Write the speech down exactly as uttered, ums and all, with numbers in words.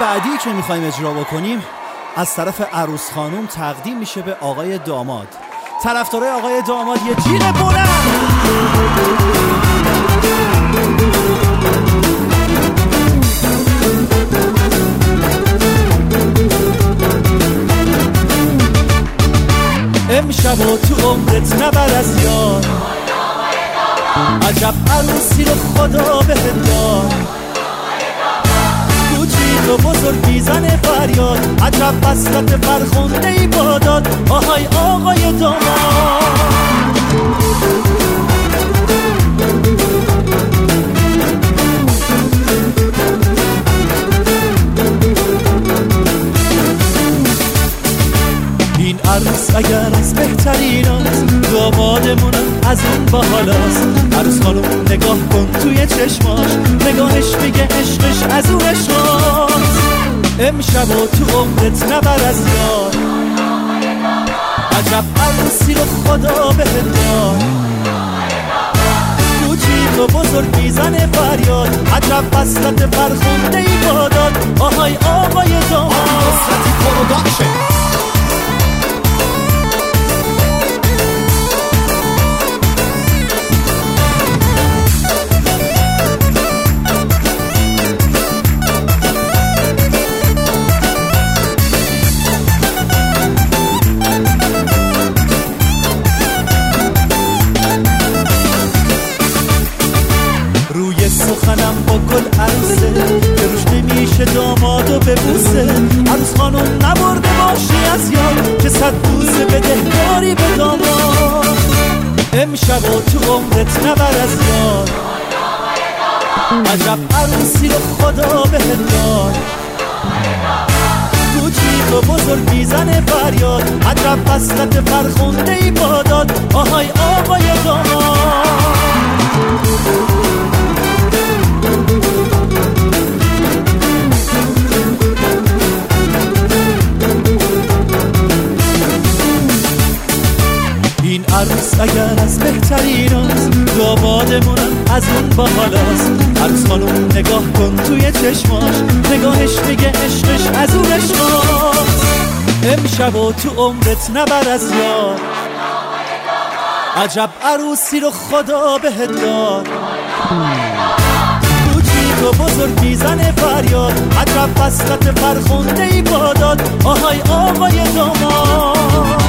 بعدی که میخوایم اجرا بکنیم از طرف عروس خانم تقدیم میشه به آقای داماد. طرفدارای آقای داماد یه جیغ بلند. امشب و تو عمرت نبر از یار، عجب عروسی رو خدا بهت داد. کوچیک و بزرگ میزنه فریاد، عجب وصلت فرخنده ای باداد. آهای آقای داماد، این عروس اگر از بهتریناست، دامادمونم از اون باحالاست. عروس خانم نگاه کن توی چشماش، نگاهش میگه عشقش از اون عشقاست. امشب و تو عمرت نبر از یار، عجب عروسی رو خدا بهت داد. کوچیک و بزرگ میزنه فریاد، عجب وصلت فرخنده ای باداد. آهای آقای داماد، وصلتی پروداکشن. سخنم با گل عروسه که روش نمیشه دامادو ببوسه. عروس خانم نبرده باشی از یاد، که صد بوسه بده داری به داماد. امشب و تو عمرت نبر از یاد، عجب عروسی رو خدا بهت داد. کوچیک و بزرگ میزنه فریاد، عجب وصلت فرخنده ای باداد. آهای آقای داماد، این عروس اگر از بهتریناست، دامادمونم از اون باحالاست. عروس خانم نگاه کن توی چشماش، نگاهش میگه عشقش از اون عشقاست. امشب و تو عمرت نبر از یار، عجب عروسی رو خدا بهت داد. کوچیک و بزرگ میزنه فریاد، عجب وصلت فرخنده ای باداد. آهای آقای داماد.